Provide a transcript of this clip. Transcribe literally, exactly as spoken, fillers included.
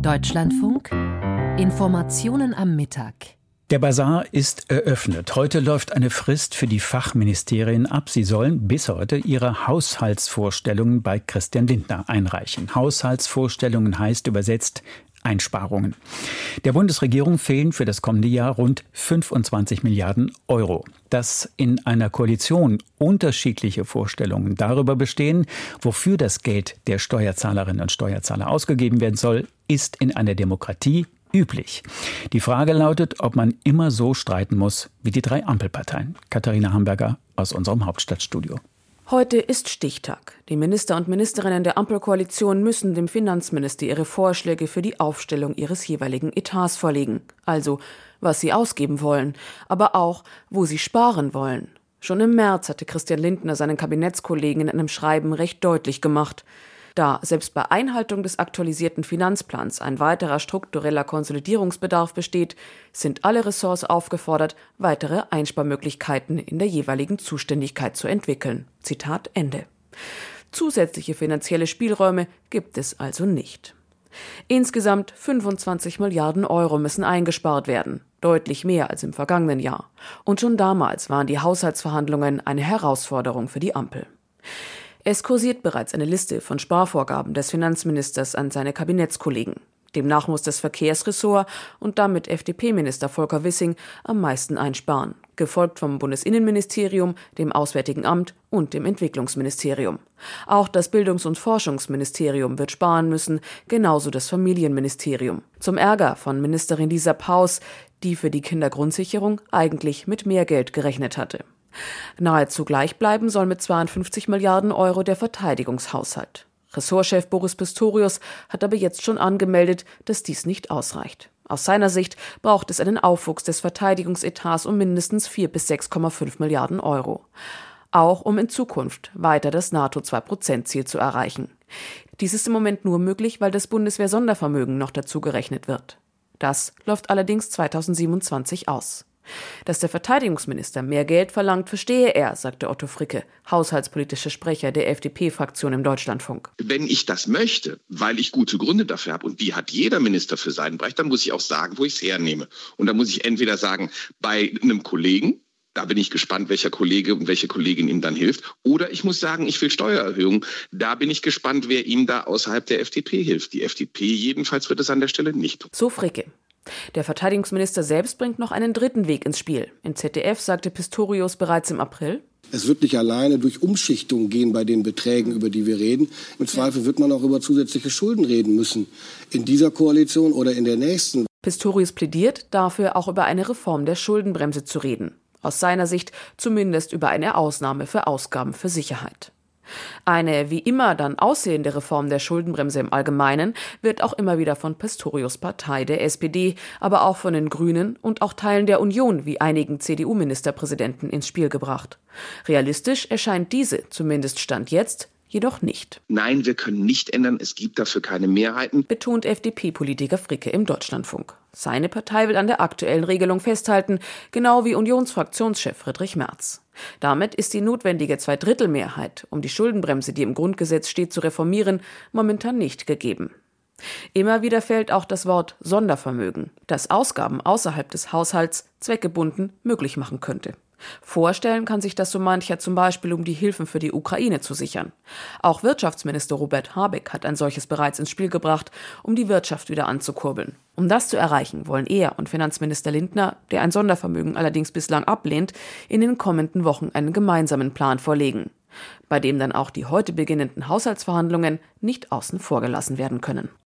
Deutschlandfunk Informationen am Mittag. Der Basar ist eröffnet. Heute läuft eine Frist für die Fachministerien ab. Sie sollen bis heute ihre Haushaltsvorstellungen bei Christian Lindner einreichen. Haushaltsvorstellungen heißt übersetzt Einsparungen. Der Bundesregierung fehlen für das kommende Jahr rund fünfundzwanzig Milliarden Euro. Dass in einer Koalition unterschiedliche Vorstellungen darüber bestehen, wofür das Geld der Steuerzahlerinnen und Steuerzahler ausgegeben werden soll, ist in einer Demokratie üblich. Die Frage lautet, ob man immer so streiten muss wie die drei Ampelparteien. Katharina Hamburger aus unserem Hauptstadtstudio. Heute ist Stichtag. Die Minister und Ministerinnen der Ampelkoalition müssen dem Finanzminister ihre Vorschläge für die Aufstellung ihres jeweiligen Etats vorlegen. Also, was sie ausgeben wollen, aber auch, wo sie sparen wollen. Schon im März hatte Christian Lindner seinen Kabinettskollegen in einem Schreiben recht deutlich gemacht. Da selbst bei Einhaltung des aktualisierten Finanzplans ein weiterer struktureller Konsolidierungsbedarf besteht, sind alle Ressorts aufgefordert, weitere Einsparmöglichkeiten in der jeweiligen Zuständigkeit zu entwickeln. Zitat Ende. Zusätzliche finanzielle Spielräume gibt es also nicht. Insgesamt fünfundzwanzig Milliarden Euro müssen eingespart werden. Deutlich mehr als im vergangenen Jahr. Und schon damals waren die Haushaltsverhandlungen eine Herausforderung für die Ampel. Es kursiert bereits eine Liste von Sparvorgaben des Finanzministers an seine Kabinettskollegen. Demnach muss das Verkehrsressort und damit F D P-Minister Volker Wissing am meisten einsparen, gefolgt vom Bundesinnenministerium, dem Auswärtigen Amt und dem Entwicklungsministerium. Auch das Bildungs- und Forschungsministerium wird sparen müssen, genauso das Familienministerium. Zum Ärger von Ministerin Lisa Paus, die für die Kindergrundsicherung eigentlich mit mehr Geld gerechnet hatte. Nahezu gleich bleiben soll mit zweiundfünfzig Milliarden Euro der Verteidigungshaushalt. Ressortchef Boris Pistorius hat aber jetzt schon angemeldet, dass dies nicht ausreicht. Aus seiner Sicht braucht es einen Aufwuchs des Verteidigungsetats um mindestens vier bis sechs Komma fünf Milliarden Euro. Auch um in Zukunft weiter das NATO-zwei Prozent Ziel zu erreichen. Dies ist im Moment nur möglich, weil das Bundeswehr-Sondervermögen noch dazu gerechnet wird. Das läuft allerdings zweitausendsiebenundzwanzig aus. Dass der Verteidigungsminister mehr Geld verlangt, verstehe er, sagte Otto Fricke, haushaltspolitischer Sprecher der F D P-Fraktion im Deutschlandfunk. Wenn ich das möchte, weil ich gute Gründe dafür habe, und die hat jeder Minister für seinen Bereich, dann muss ich auch sagen, wo ich es hernehme. Und dann muss ich entweder sagen, bei einem Kollegen, da bin ich gespannt, welcher Kollege und welche Kollegin ihm dann hilft. Oder ich muss sagen, ich will Steuererhöhung. Da bin ich gespannt, wer ihm da außerhalb der F D P hilft. Die F D P jedenfalls wird es an der Stelle nicht tun. So Fricke. Der Verteidigungsminister selbst bringt noch einen dritten Weg ins Spiel. Im Z D F sagte Pistorius bereits im April: Es wird nicht alleine durch Umschichtung gehen bei den Beträgen, über die wir reden. Im Zweifel wird man auch über zusätzliche Schulden reden müssen. In dieser Koalition oder in der nächsten. Pistorius plädiert dafür, auch über eine Reform der Schuldenbremse zu reden. Aus seiner Sicht zumindest über eine Ausnahme für Ausgaben für Sicherheit. Eine wie immer dann aussehende Reform der Schuldenbremse im Allgemeinen wird auch immer wieder von Pistorius' Partei, der S P D, aber auch von den Grünen und auch Teilen der Union wie einigen C D U-Ministerpräsidenten ins Spiel gebracht. Realistisch erscheint diese, zumindest Stand jetzt, jedoch nicht. Nein, wir können nicht ändern, es gibt dafür keine Mehrheiten, betont F D P-Politiker Fricke im Deutschlandfunk. Seine Partei will an der aktuellen Regelung festhalten, genau wie Unionsfraktionschef Friedrich Merz. Damit ist die notwendige Zweidrittelmehrheit, um die Schuldenbremse, die im Grundgesetz steht, zu reformieren, momentan nicht gegeben. Immer wieder fällt auch das Wort Sondervermögen, das Ausgaben außerhalb des Haushalts zweckgebunden möglich machen könnte. Vorstellen kann sich das so mancher zum Beispiel, um die Hilfen für die Ukraine zu sichern. Auch Wirtschaftsminister Robert Habeck hat ein solches bereits ins Spiel gebracht, um die Wirtschaft wieder anzukurbeln. Um das zu erreichen, wollen er und Finanzminister Lindner, der ein Sondervermögen allerdings bislang ablehnt, in den kommenden Wochen einen gemeinsamen Plan vorlegen, bei dem dann auch die heute beginnenden Haushaltsverhandlungen nicht außen vor gelassen werden können.